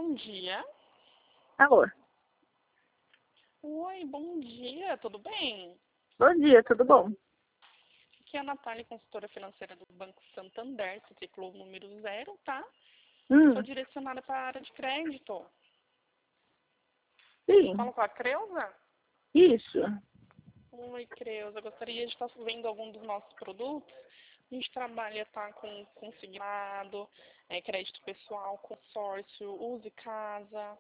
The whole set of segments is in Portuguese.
bom dia. Alô? Oi, bom dia, tudo bem? Bom dia, tudo bom? Aqui é a Natália, consultora financeira do Banco Santander, ciclo número 0, tá? Sou Hum, direcionada para a área de crédito. sim, Falo com a Creuza? isso. Oi, Creuza, gostaria de estar vendo algum dos nossos produtos. A gente trabalha, tá, com consignado, crédito pessoal, consórcio, use casa.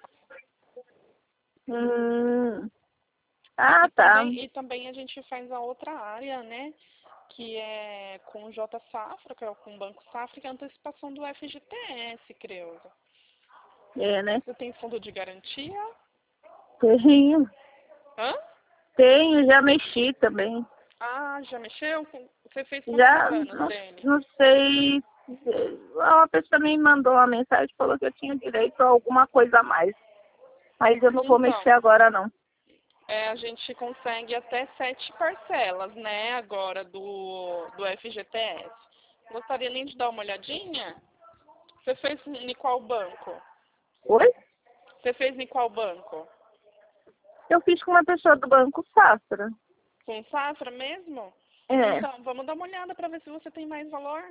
Hum, E tá. também, e também a gente faz a outra área, né? Que é com o J Safra, que é com o Banco Safra, que é a antecipação do FGTS, Creuza. É, né? Você tem fundo de garantia? Tenho, Hã? tenho, já mexi também. Ah, já mexeu? Você fez quantos Já, anos não, dele? não sei, uma pessoa me mandou uma mensagem, falou que eu tinha direito a alguma coisa a mais. Mas eu não vou mexer Então, agora, não. a gente consegue até 7 parcelas, né, agora do FGTS. Gostaria nem de dar uma olhadinha? Você fez em qual banco? Oi? Você fez em qual banco? Eu fiz com uma pessoa do Banco Safra. Com o Safra mesmo? É, Então, vamos dar uma olhada para ver se você tem mais valor.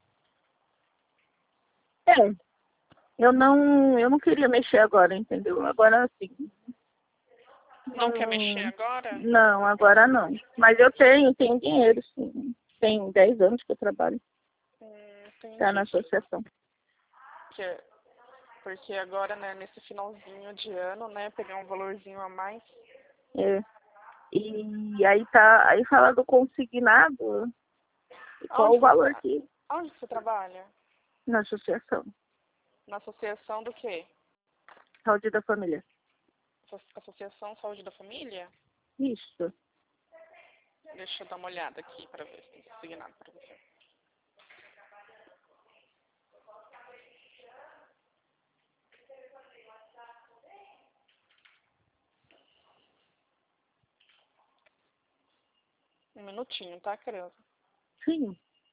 é. Eu não queria mexer agora, entendeu? Agora sim. Não quer mexer Não, agora? não, agora não. Mas eu tenho dinheiro, sim. Tem 10 anos que eu trabalho. Tá na Entendi. associação. Porque, porque agora, né, nesse finalzinho de ano, né, pegar um valorzinho a mais. É. E aí tá, aí fala do consignado, e qual Aonde o valor você, que aonde você trabalha? na associação. Na associação do quê? Saúde da família. Associação Saúde da Família? Isso. Deixa eu dar uma olhada aqui para ver se tem consignado para você. Um minutinho, tá, criança? Sim.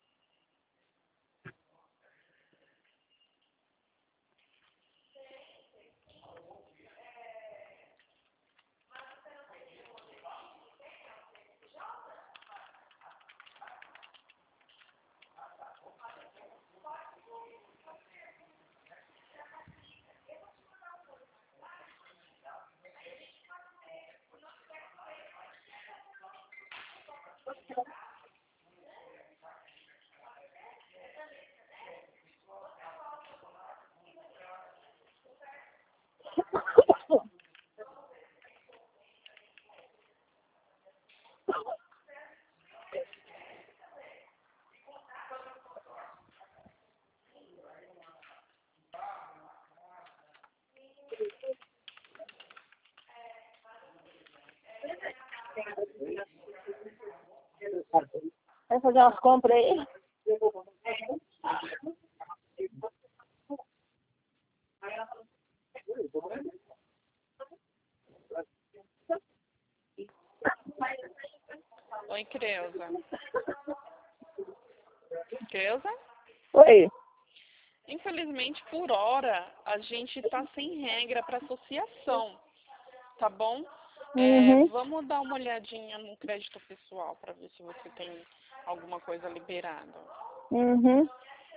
Vai fazer umas compras aí? Oi, Creuza. Creuza? Oi. Infelizmente, por hora, a gente está sem regra para associação, tá bom? Uhum. Vamos dar uma olhadinha no crédito pessoal para ver se você tem alguma coisa liberada. Uhum.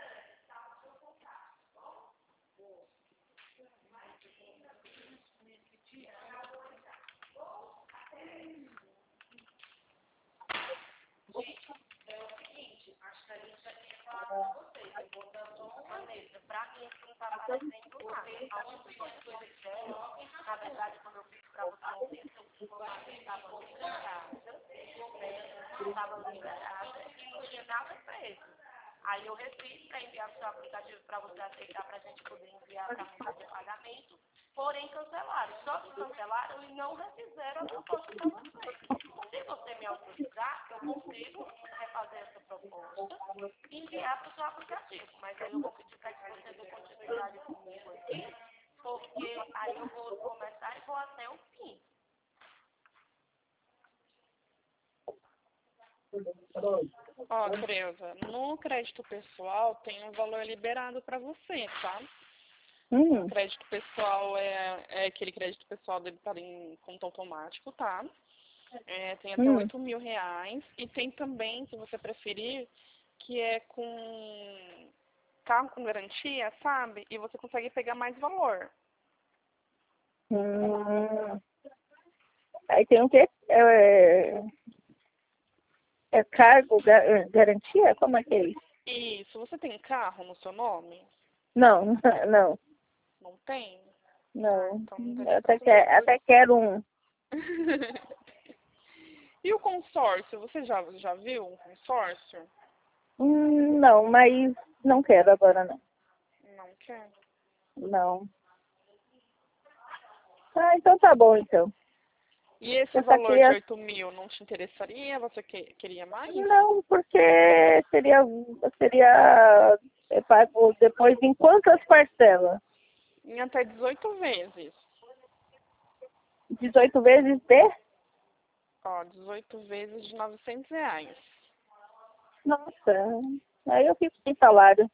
Aí eu refiz para enviar o seu aplicativo para você aceitar para a gente poder enviar para a meta de pagamento, porém cancelaram. Só que cancelaram e não refizeram a proposta para você. Se você me autorizar, eu consigo refazer essa proposta e enviar para o seu aplicativo. Mas aí eu vou pedir para que você dê continuidade comigo aqui, porque aí eu vou começar e vou até o fim. Ó, Creuza, no crédito pessoal tem um valor liberado para você, tá? Crédito pessoal é aquele crédito pessoal debitado em conta automático, tá? Tem até R$ 8.000. E tem também, se você preferir, que é com carro com garantia, sabe? E você consegue pegar mais valor. Aí tem o quê? É cargo, garantia? Como é que é isso? Isso. Você tem carro no seu nome? Não, não, Não tem? não. Então não tem Eu nem pra fazer até quero um. E o consórcio? Você já viu um consórcio? Não, mas não quero agora, não. Não quer? Não. Ah, então tá bom, então. E esse Eu só valor de queria... 8.000 não te interessaria? Você queria mais? Não, porque seria pago depois em quantas parcelas? Em até 18 vezes. 18 vezes de? Ó, 18 vezes de R$ 900. Nossa, aí eu fico sem salário.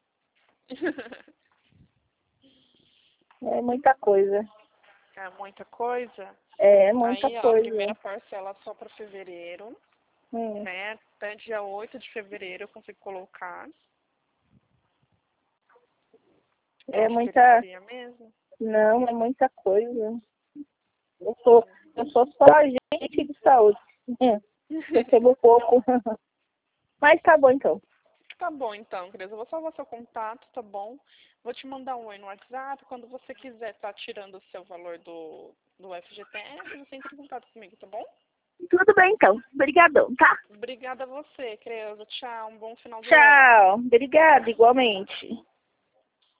É muita coisa. É muita coisa. É muita Aí, ó, a coisa. primeira parcela só para fevereiro, né? Até dia 8 de fevereiro eu consigo colocar. É Te muita... interessaria mesmo? Não, é muita coisa. Eu sou só agente de saúde. Recebo pouco. Mas tá bom, então. Tá bom, então, querida. Eu vou salvar seu contato, tá bom? Vou te mandar um oi no WhatsApp. Quando você quiser estar tirando o seu valor do FGTS, você entra em contato comigo, tá bom? Tudo bem, então. Obrigadão, tá? Obrigada a você, Creuza. Tchau. Um bom final do ano. Tchau. Obrigada, igualmente.